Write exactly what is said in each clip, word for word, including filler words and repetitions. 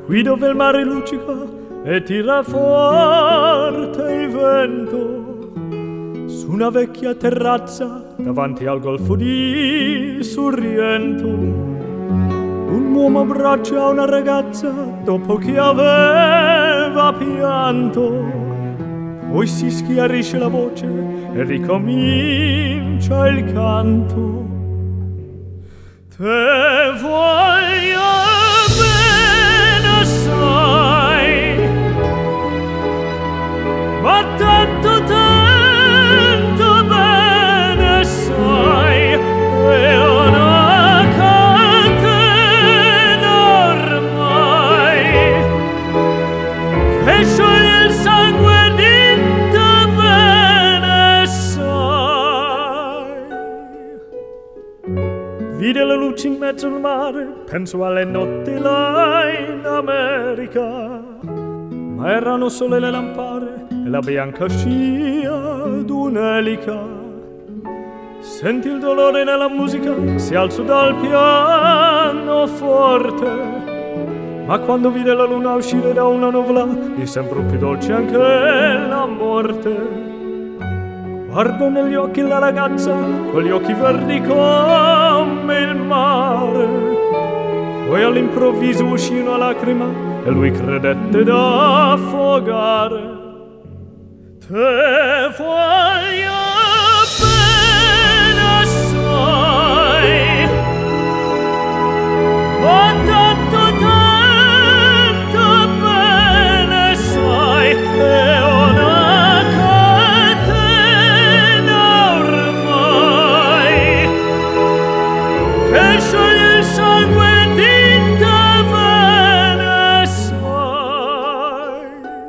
qui dove il mare luccica e tira forte il vento, su una vecchia terrazza davanti al golfo di Sorrento, un uomo abbraccia una ragazza dopo che aveva pianto, poi si schiarisce la voce e ricomincia il canto. Te voglio bene assai, ma tanto tanto bene sai, e una catena ormai che scioglie il sangue di te bene sai. Vide le luci in mezzo al mare, penso alle notti là in America, ma erano sole le lampade e la bianca scia d'un'elica. Senti il dolore nella musica, si alzò dal pianoforte, ma quando vide la luna uscire da una nuvola, di sempre più dolce anche la morte. Guardo negli occhi la ragazza, con gli occhi verdi come il mare, poi all'improvviso uscì una lacrima e lui credette d'affogare. Te voglio bene assai, ma tanto tanto bene sai, e una catena ormai che scioglie il sangue di te bene sai.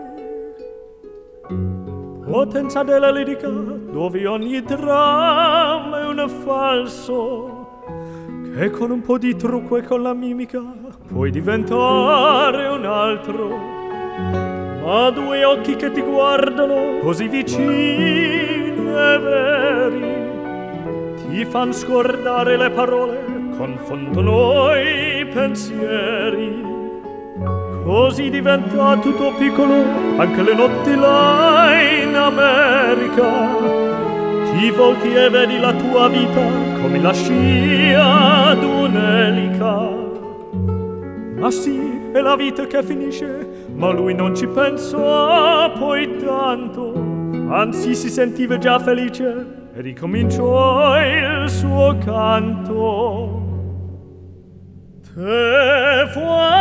Potenza della lirica, dove ogni dramma è un falso, che con un po' di trucco e con la mimica puoi diventare un altro. Ma due occhi che ti guardano così vicini e veri ti fan scordare le parole, confondono i pensieri. Così diventa tutto piccolo anche le notti là in America. Ti volti e vedi la tua vita come la scia d'un'elica. Ma sì, è la vita che finisce, ma lui non ci pensò poi tanto, anzi si sentiva già felice e ricominciò il suo canto. Te vuoi